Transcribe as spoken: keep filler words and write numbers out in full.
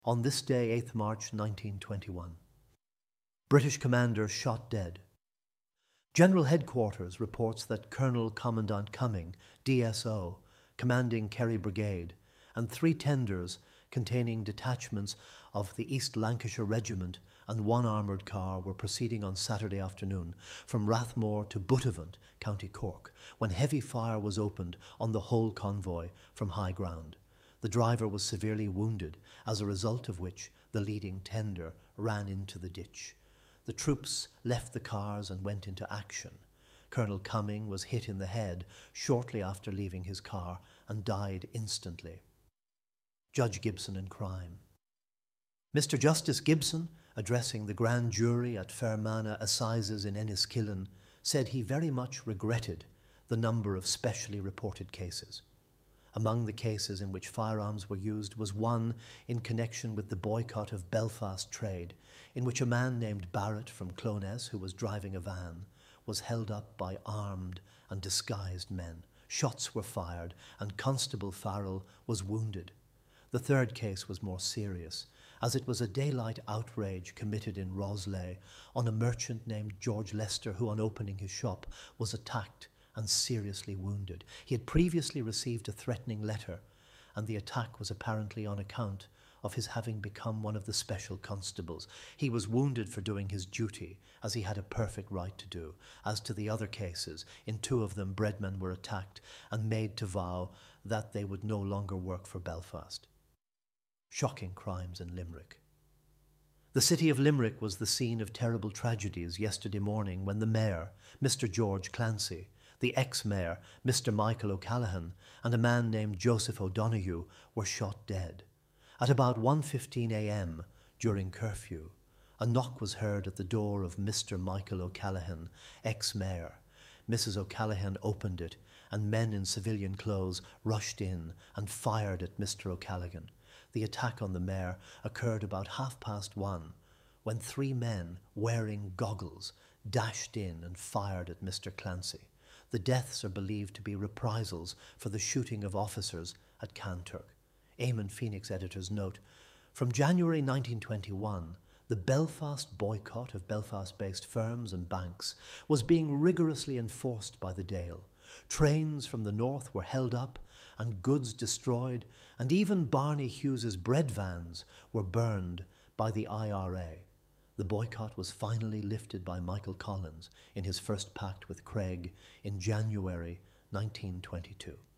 On this day, eighth March nineteen twenty-one. British commander shot dead. General Headquarters reports that Colonel Commandant Cumming, D S O, commanding Kerry Brigade, and three tenders containing detachments of the East Lancashire Regiment and one armoured car were proceeding on Saturday afternoon from Rathmore to Buttevant, County Cork, when heavy fire was opened on the whole convoy from high ground. The driver was severely wounded, as a result of which the leading tender ran into the ditch. The troops left the cars and went into action. Colonel Cumming was hit in the head shortly after leaving his car and died instantly. Judge Gibson and crime. Mister Justice Gibson, addressing the grand jury at Fermanagh Assizes in Enniskillen, said he very much regretted the number of specially reported cases. Among the cases in which firearms were used was one in connection with the boycott of Belfast trade, in which a man named Barrett from Clones, who was driving a van, was held up by armed and disguised men. Shots were fired, and Constable Farrell was wounded. The third case was more serious, as it was a daylight outrage committed in Rosley on a merchant named George Lester, who, on opening his shop, was attacked and seriously wounded. He had previously received a threatening letter, and the attack was apparently on account of his having become one of the special constables. He was wounded for doing his duty, as he had a perfect right to do. As to the other cases, in two of them breadmen were attacked and made to vow that they would no longer work for Belfast. Shocking crimes in Limerick. The city of Limerick was the scene of terrible tragedies yesterday morning when the mayor, Mister George Clancy, the ex-mayor, Mister Michael O'Callaghan, and a man named Joseph O'Donoghue were shot dead. At about one fifteen a m during curfew, a knock was heard at the door of Mister Michael O'Callaghan, ex-mayor. Missus O'Callaghan opened it, and men in civilian clothes rushed in and fired at Mister O'Callaghan. The attack on the mayor occurred about half past one, when three men wearing goggles dashed in and fired at Mister Clancy. The deaths are believed to be reprisals for the shooting of officers at Kanturk. Eamon Phoenix editor's note: from January nineteen twenty-one, the Belfast boycott of Belfast-based firms and banks was being rigorously enforced by the Dáil. Trains from the north were held up and goods destroyed, and even Barney Hughes's bread vans were burned by the I R A. The boycott was finally lifted by Michael Collins in his first pact with Craig in January nineteen twenty-two.